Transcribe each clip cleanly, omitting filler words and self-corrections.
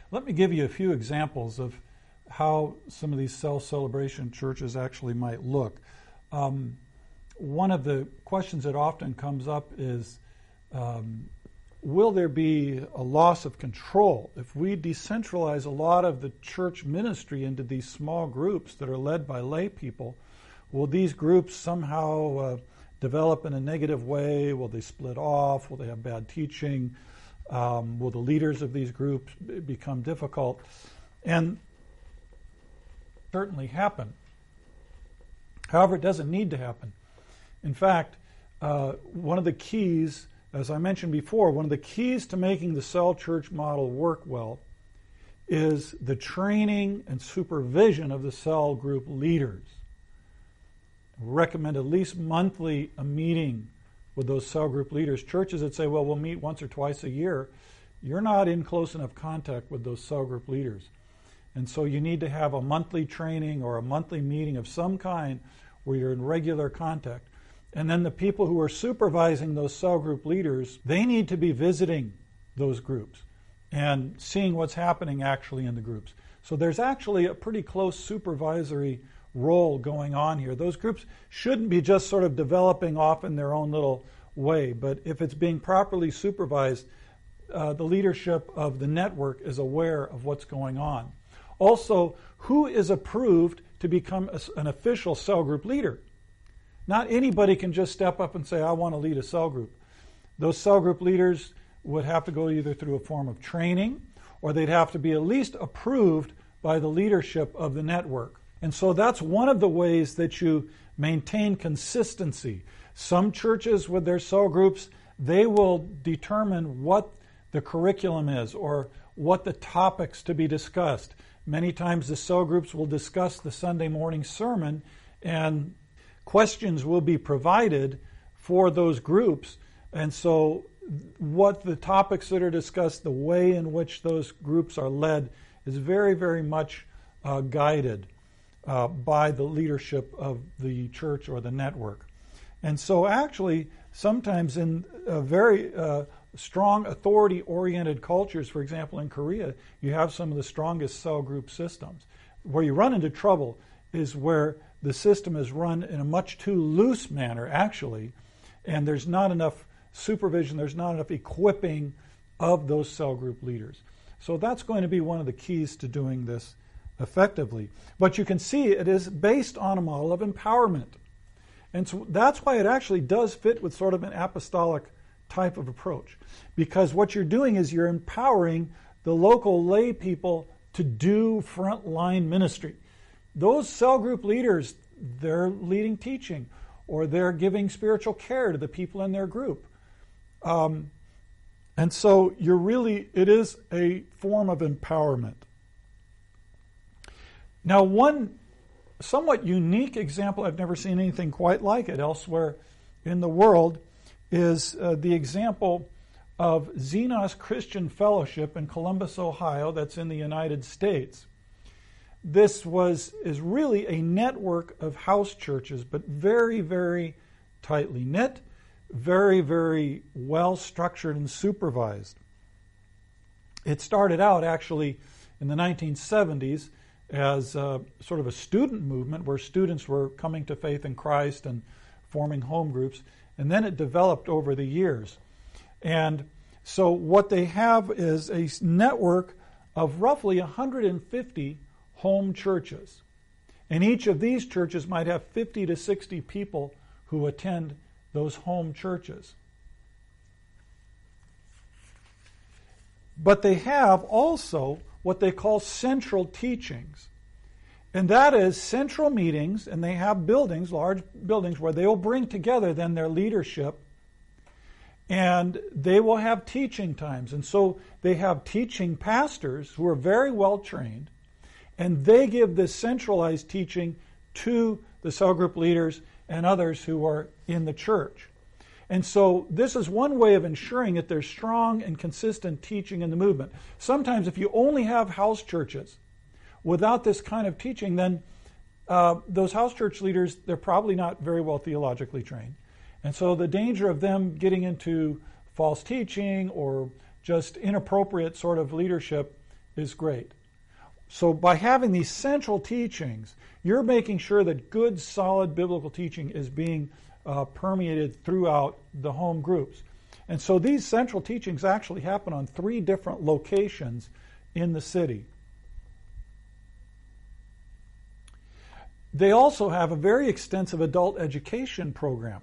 Let me give you a few examples of how some of these cell celebration churches actually might look. One of the questions that often comes up is, will there be a loss of control if we decentralize a lot of the church ministry into these small groups that are led by lay people? Will these groups somehow develop in a negative way? Will they split off? Will they have bad teaching? Will the leaders of these groups become difficult? And certainly happen. However, it doesn't need to happen. In fact, one of the keys, as I mentioned before, one of the keys to making the cell church model work well is the training and supervision of the cell group leaders. We recommend at least monthly a meeting with those cell group leaders. Churches that say, well, we'll meet once or twice a year, you're not in close enough contact with those cell group leaders. And so you need to have a monthly training or a monthly meeting of some kind where you're in regular contact. And then the people who are supervising those cell group leaders, they need to be visiting those groups and seeing what's happening actually in the groups. So there's actually a pretty close supervisory role going on here. Those groups shouldn't be just sort of developing off in their own little way, but if it's being properly supervised, the leadership of the network is aware of what's going on. Also, who is approved to become an official cell group leader? Not anybody can just step up and say, I want to lead a cell group. Those cell group leaders would have to go either through a form of training or they'd have to be at least approved by the leadership of the network. And so that's one of the ways that you maintain consistency. Some churches with their cell groups, they will determine what the curriculum is or what the topics to be discussed. Many times the cell groups will discuss the Sunday morning sermon, and questions will be provided for those groups. And so what the topics that are discussed, the way in which those groups are led, is very, very much guided by the leadership of the church or the network. And so actually, sometimes in very strong authority-oriented cultures, for example, in Korea, you have some of the strongest cell group systems. Where you run into trouble is where the system is run in a much too loose manner, actually, and there's not enough supervision, there's not enough equipping of those cell group leaders. So that's going to be one of the keys to doing this effectively. But you can see it is based on a model of empowerment. And so that's why it actually does fit with sort of an apostolic type of approach. Because what you're doing is you're empowering the local lay people to do frontline ministry. Those cell group leaders, they're leading teaching or they're giving spiritual care to the people in their group. And so it is a form of empowerment. Now, one somewhat unique example, I've never seen anything quite like it elsewhere in the world, is the example of Xenos Christian Fellowship in Columbus, Ohio, that's in the United States. This is really a network of house churches, but very, very tightly knit, very, very well structured and supervised. It started out actually in the 1970s as sort of a student movement where students were coming to faith in Christ and forming home groups, and then it developed over the years. And so what they have is a network of roughly 150 home churches. And each of these churches might have 50 to 60 people who attend those home churches. But they have also what they call central teachings. And that is central meetings, and they have buildings, large buildings, where they will bring together then their leadership, and they will have teaching times. And so they have teaching pastors who are very well trained, and they give this centralized teaching to the cell group leaders and others who are in the church. And so this is one way of ensuring that there's strong and consistent teaching in the movement. Sometimes if you only have house churches without this kind of teaching, then those house church leaders, they're probably not very well theologically trained. And so the danger of them getting into false teaching or just inappropriate sort of leadership is great. So by having these central teachings, you're making sure that good, solid biblical teaching is being permeated throughout the home groups. And so these central teachings actually happen on 3 different locations in the city. They also have a very extensive adult education program.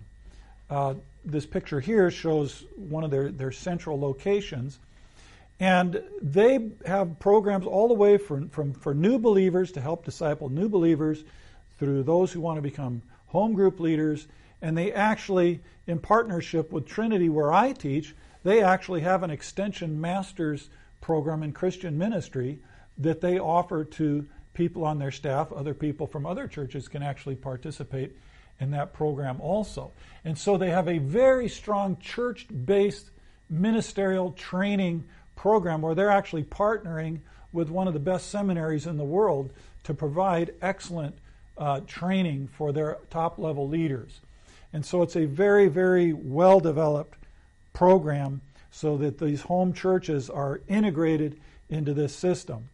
This picture here shows one of their central locations. And they have programs all the way for new believers to help disciple new believers through those who want to become home group leaders. And they actually, in partnership with Trinity, where I teach, they actually have an extension master's program in Christian ministry that they offer to people on their staff. Other people from other churches can actually participate in that program also. And so they have a very strong church-based ministerial training program where they're actually partnering with one of the best seminaries in the world to provide excellent training for their top-level leaders. And so it's a very, very well-developed program so that these home churches are integrated into this system.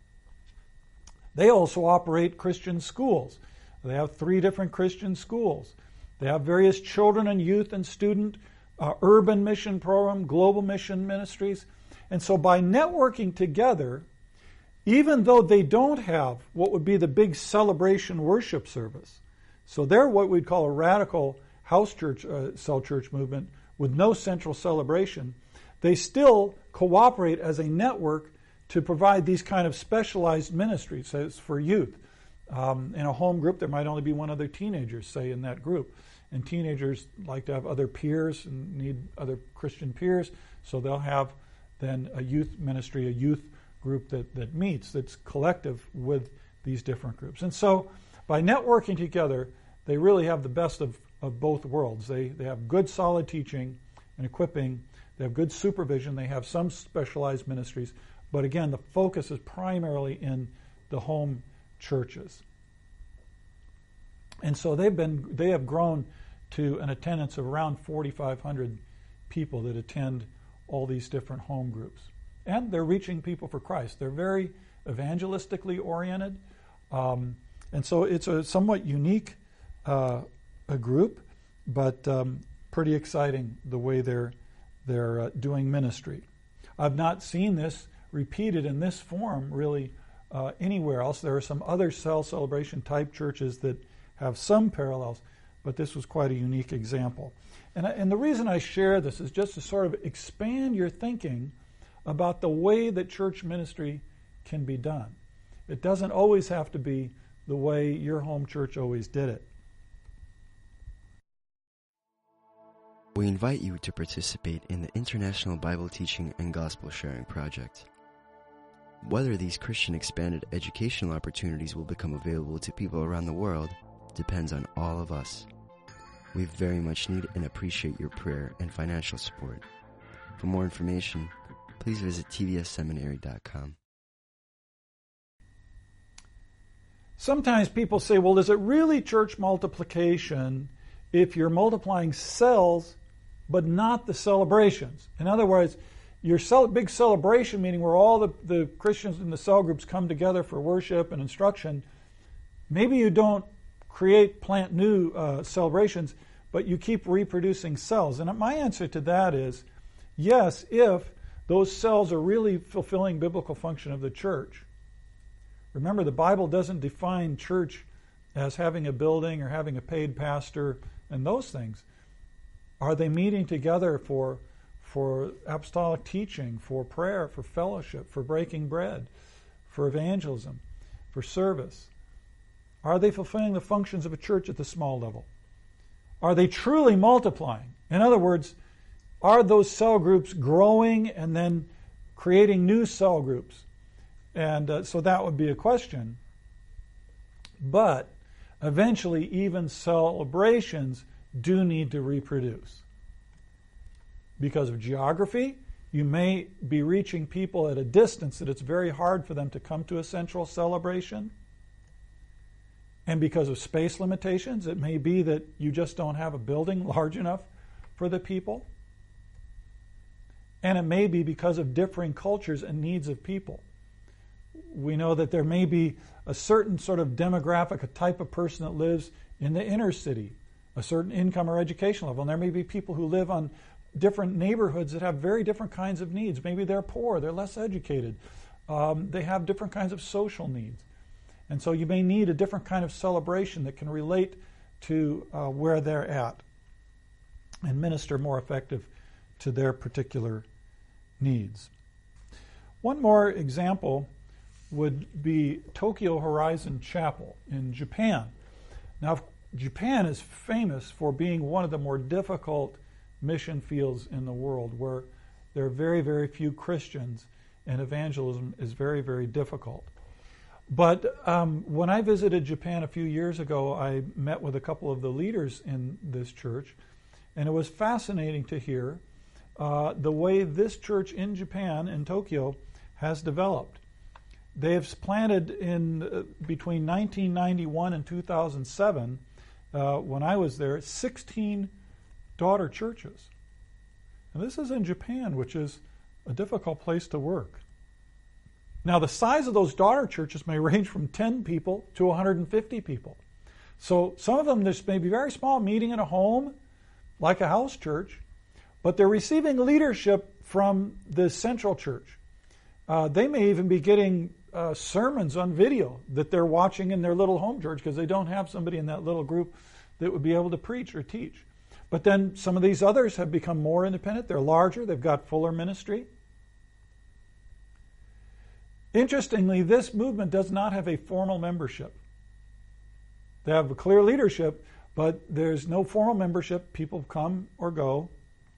They also operate Christian schools. They have 3 different Christian schools. They have various children and youth and student urban mission program, global mission ministries. And so by networking together, even though they don't have what would be the big celebration worship service, so they're what we'd call a radical house church, cell church movement with no central celebration, they still cooperate as a network to provide these kind of specialized ministries as for youth. In a home group, there might only be one other teenager, say, in that group. And teenagers like to have other peers and need other Christian peers, so they'll have then a youth ministry, a youth group that meets, that's collective with these different groups. And so by networking together, they really have the best of both worlds. They have good, solid teaching and equipping. They have good supervision. They have some specialized ministries. But again, the focus is primarily in the home churches. And so they have grown to an attendance of around 4,500 people that attend all these different home groups. And they're reaching people for Christ. They're very evangelistically oriented. And so it's a somewhat unique a group, but pretty exciting the way they're doing ministry. I've not seen this repeated in this form really anywhere else. There are some other cell celebration type churches that have some parallels, but this was quite a unique example. And the reason I share this is just to sort of expand your thinking about the way that church ministry can be done. It doesn't always have to be the way your home church always did it. We invite you to participate in the International Bible Teaching and Gospel Sharing Project. Whether these Christian expanded educational opportunities will become available to people around the world depends on all of us. We very much need and appreciate your prayer and financial support. For more information, please visit tvsseminary.com. Sometimes people say, well, is it really church multiplication if you're multiplying cells but not the celebrations? In other words, your big celebration meeting where all the Christians in the cell groups come together for worship and instruction, maybe you don't plant new celebrations, but you keep reproducing cells. And my answer to that is yes, if those cells are really fulfilling biblical function of the church. Remember, the Bible doesn't define church as having a building or having a paid pastor and those things. Are they meeting together for apostolic teaching, for prayer, for fellowship, for breaking bread, for evangelism, for service? Are they fulfilling the functions of a church at the small level? Are they truly multiplying? In other words, are those cell groups growing and then creating new cell groups? And so that would be a question. But eventually, even celebrations do need to reproduce. Because of geography, you may be reaching people at a distance that it's very hard for them to come to a central celebration. And because of space limitations, it may be that you just don't have a building large enough for the people. And it may be because of differing cultures and needs of people. we know that there may be a certain sort of demographic, a type of person that lives in the inner city, a certain income or education level. And there may be people who live on different neighborhoods that have very different kinds of needs. Maybe they're poor, they're less educated, they have different kinds of social needs. And so you may need a different kind of celebration that can relate to where they're at and minister more effective to their particular needs. One more example would be Tokyo Horizon Chapel in Japan. Now, Japan is famous for being one of the more difficult mission fields in the world, where there are very, very few Christians, and evangelism is very, very difficult. But when I visited Japan a few years ago, I met with a couple of the leaders in this church, and it was fascinating to hear the way this church in Japan, in Tokyo, has developed. They have planted in between 1991 and 2007, when I was there, 16 daughter churches. And this is in Japan, which is a difficult place to work. Now, the size of those daughter churches may range from 10 people to 150 people. So some of them just may be very small, meeting in a home, like a house church, but they're receiving leadership from the central church. They may even be getting sermons on video that they're watching in their little home church because they don't have somebody in that little group that would be able to preach or teach. But then some of these others have become more independent. They're larger. They've got fuller ministry. Interestingly, this movement does not have a formal membership. They have a clear leadership, but there's no formal membership. People come or go.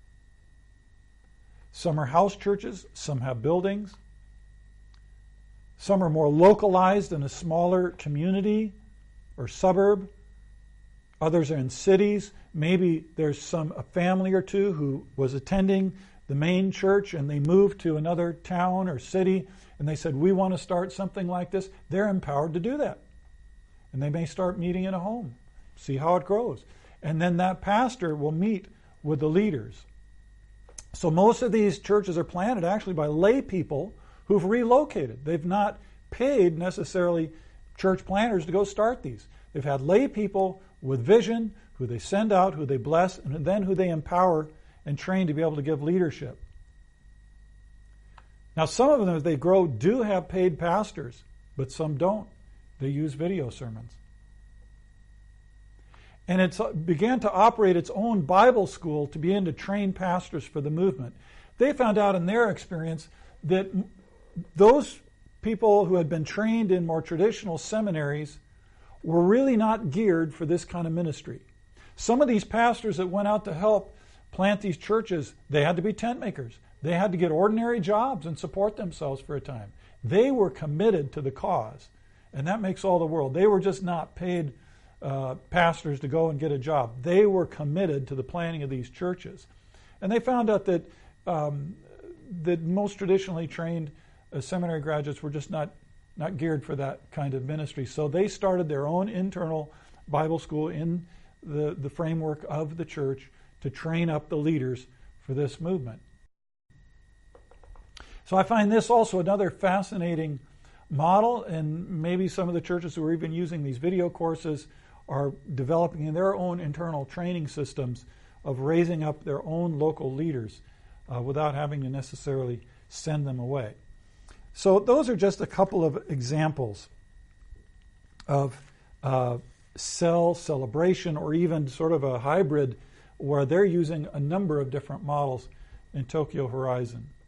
Some are house churches. Some have buildings. Some are more localized in a smaller community or suburb. Others are in cities. Maybe there's a family or two who was attending the main church and they moved to another town or city and they said, we want to start something like this. They're empowered to do that. And they may start meeting in a home, see how it grows. And then that pastor will meet with the leaders. So most of these churches are planted actually by lay people who've relocated. They've not paid necessarily church planters to go start these. They've had lay people with vision, who they send out, who they bless, and then who they empower and train to be able to give leadership. Now, some of them, as they grow, do have paid pastors, but some don't. They use video sermons. And it began to operate its own Bible school to begin to train pastors for the movement. They found out in their experience that those people who had been trained in more traditional seminaries were really not geared for this kind of ministry. Some of these pastors that went out to help plant these churches, they had to be tent makers. They had to get ordinary jobs and support themselves for a time. They were committed to the cause, and that makes all the world. They were just not paid pastors to go and get a job. They were committed to the planting of these churches. And they found out that that most traditionally trained seminary graduates were just not geared for that kind of ministry. So they started their own internal Bible school in the framework of the church to train up the leaders for this movement. So I find this also another fascinating model, and maybe some of the churches who are even using these video courses are developing in their own internal training systems of raising up their own local leaders without having to necessarily send them away. So those are just a couple of examples of cell celebration, or even sort of a hybrid where they're using a number of different models in Tokyo Horizon.